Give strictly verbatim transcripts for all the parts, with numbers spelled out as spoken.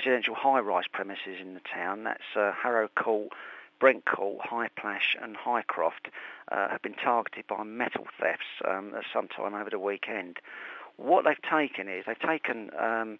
residential high-rise premises in the town. That's uh, Harrow Court, Brent Court, High Plash and Highcroft uh, have been targeted by metal thefts um, sometime over the weekend. What they've taken is they've taken um,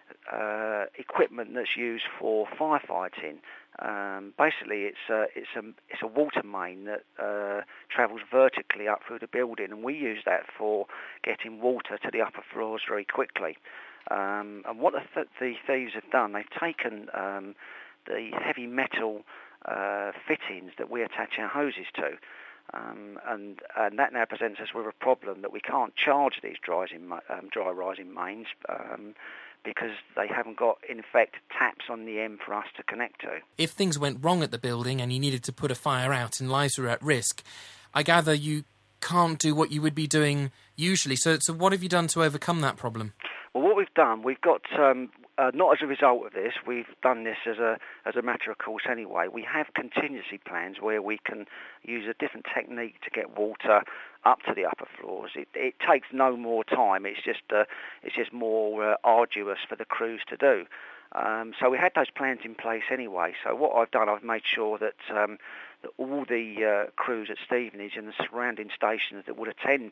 uh, equipment that's used for firefighting. Um, basically, it's a, it's a it's a water main that uh, travels vertically up through the building, and we use that for getting water to the upper floors very quickly. Um, and what the, th- the thieves have done, they've taken um, the heavy metal uh, fittings that we attach our hoses to. Um, and, and that now presents us with a problem that we can't charge these dry, um, dry rising mains um, because they haven't got, in effect, taps on the end for us to connect to. If things went wrong at the building and you needed to put a fire out and lives were at risk, I gather you can't do what you would be doing usually. So, so what have you done to overcome that problem? Well, what we've done, we've got, um, uh, not as a result of this, we've done this as a as a matter of course anyway. We have contingency plans where we can use a different technique to get water up to the upper floors. It, it takes no more time. It's just uh, it's just more uh, arduous for the crews to do. Um, so we had those plans in place anyway. So what I've done, I've made sure that, um, that all the uh, crews at Stevenage and the surrounding stations that would attend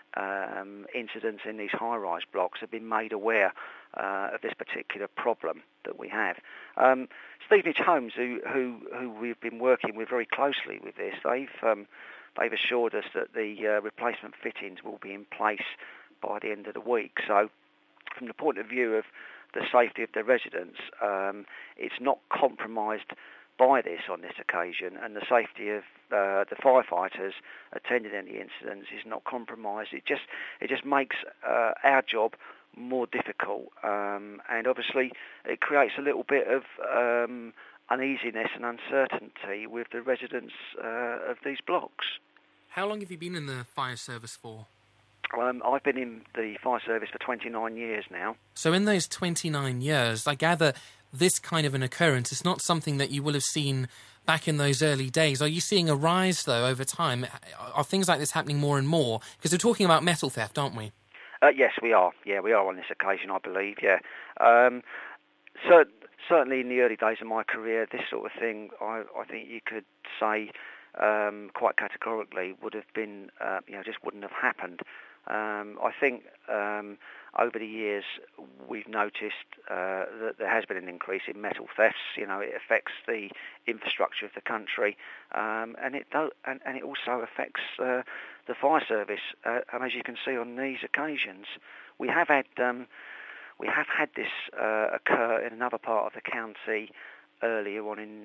Um, incidents in these high-rise blocks have been made aware uh, of this particular problem that we have. Um, Stevenage Homes, who, who who we've been working with very closely with this, they've um, they've assured us that the uh, replacement fittings will be in place by the end of the week. So, from the point of view of the safety of the residents, um, it's not compromised by this on this occasion, and the safety of uh, the firefighters attending any incidents is not compromised. It just it just makes uh, our job more difficult, um, and obviously it creates a little bit of um, uneasiness and uncertainty with the residents uh, of these blocks. How long have you been in the fire service for? Um, I've been in the fire service for twenty-nine years now. So in those twenty-nine years, I gather this kind of an occurrence is not something that you will have seen back in those early days. Are you seeing a rise, though, over time? Are things like this happening more and more? Because we're talking about metal theft, aren't we? Uh, yes, we are. Yeah, we are on this occasion, I believe, yeah. Um, so, certainly in the early days of my career, this sort of thing, I, I think you could say um, quite categorically would have been, uh, you know, just wouldn't have happened. Um, I think um, over the years we've noticed uh, that there has been an increase in metal thefts. You know, it affects the infrastructure of the country, um, and it do, and, and it also affects uh, the fire service. Uh, and as you can see on these occasions, we have had um, we have had this uh, occur in another part of the county earlier on in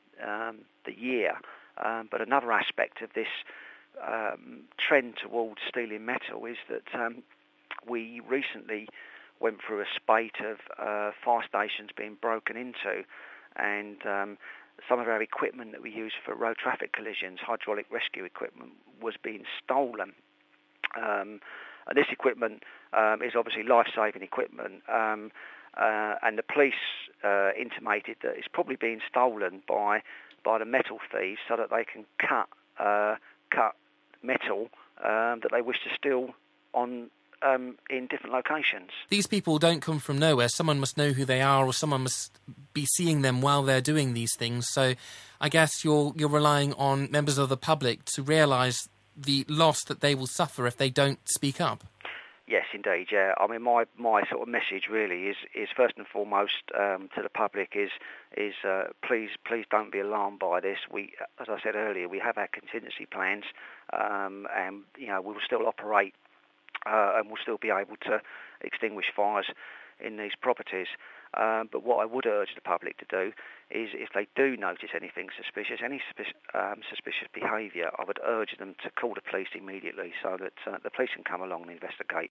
um, the year. Um, but another aspect of this Um, trend towards stealing metal is that um, we recently went through a spate of uh, fire stations being broken into, and um, some of our equipment that we use for road traffic collisions, hydraulic rescue equipment, was being stolen. Um, and this equipment um, is obviously life-saving equipment, um, uh, and the police uh, intimated that it's probably being stolen by by the metal thieves so that they can cut uh, cut metal um, that they wish to steal on um, in different locations. These people don't come from nowhere. Someone must know who they are, or someone must be seeing them while they're doing these things. So I guess you're you're relying on members of the public to realise the loss that they will suffer if they don't speak up. Yes, indeed, yeah. I mean, my, my sort of message really is, is first and foremost um, to the public is is uh, please please don't be alarmed by this. We, as I said earlier, we have our contingency plans, um, and you know we will still operate uh, and we'll still be able to extinguish fires in these properties. Um, but what I would urge the public to do is, if they do notice anything suspicious, any suspi- um, suspicious behaviour, I would urge them to call the police immediately so that uh, the police can come along and investigate.